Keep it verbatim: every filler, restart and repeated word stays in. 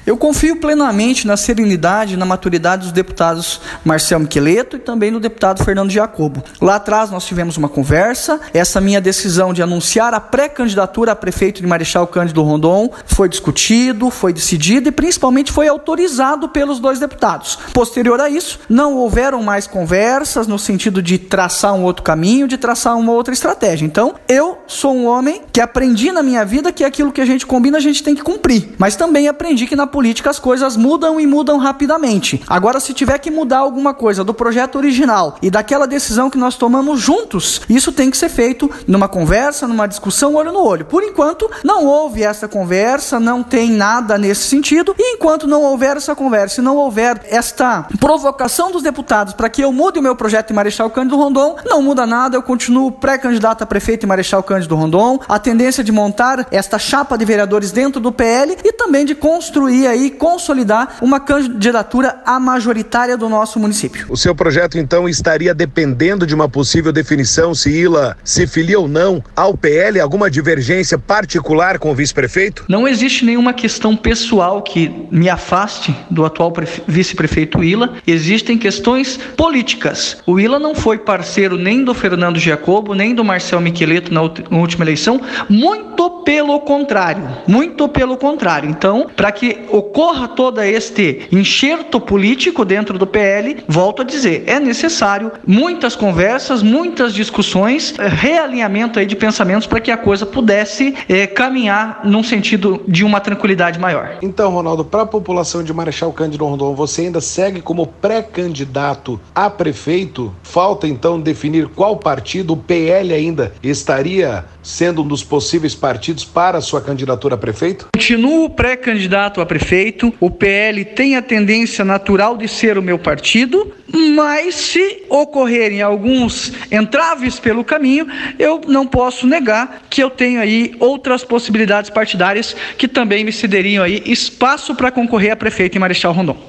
Eu confio plenamente na serenidade e na maturidade dos deputados Marcel Miqueleto e também do deputado Fernando Giacobo. Lá atrás nós tivemos uma conversa, essa minha decisão de anunciar a pré-candidatura a prefeito de Marechal Cândido Rondon foi discutido, foi decidido e principalmente foi autorizado pelos dois deputados. Posterior a isso, não houveram mais conversas no sentido de traçar um outro caminho, de traçar uma outra estratégia. Então, eu sou um homem que aprendi na minha vida que aquilo que a gente combina a gente tem que cumprir, mas também aprendi que na política as coisas mudam e mudam rapidamente. Agora, se tiver que mudar alguma coisa do projeto original e daquela decisão que nós tomamos juntos, isso tem que ser feito numa conversa, numa discussão, olho no olho. Por enquanto, não houve essa conversa, não tem nada nesse sentido, e enquanto não houver essa conversa e não houver esta provocação dos deputados para que eu mude o meu projeto em Marechal Cândido Rondon, não muda nada, eu continuo pré-candidato a prefeito em Marechal Cândido Rondon, a tendência de montar esta chapa de vereadores dentro do P L e também de construir aí, consolidar uma candidatura à majoritária do nosso município. O seu projeto, então, estaria dependendo de uma possível definição se Ila se filia ou não ao P L? Alguma divergência particular com o vice-prefeito? Não existe nenhuma questão pessoal que me afaste do atual prefe- vice-prefeito Ila. Existem questões políticas. O Ila não foi parceiro nem do Fernando Giacobo, nem do Marcel Miqueleto na, ut- na última eleição. Muito pelo contrário. Muito pelo contrário. Então, para que ocorra todo este enxerto político dentro do P L, volto a dizer, é necessário muitas conversas, muitas discussões, realinhamento aí de pensamentos para que a coisa pudesse eh, caminhar num sentido de uma tranquilidade maior. Então, Ronaldo, para a população de Marechal Cândido Rondon, você ainda segue como pré-candidato a prefeito? Falta então definir qual partido o P L ainda estaria sendo um dos possíveis partidos para a sua candidatura a prefeito? Continuo pré-candidato a prefeito, o P L tem a tendência natural de ser o meu partido, mas se ocorrerem alguns entraves pelo caminho, eu não posso negar que eu tenho aí outras possibilidades partidárias que também me cederiam aí espaço para concorrer a prefeito em Marechal Rondon.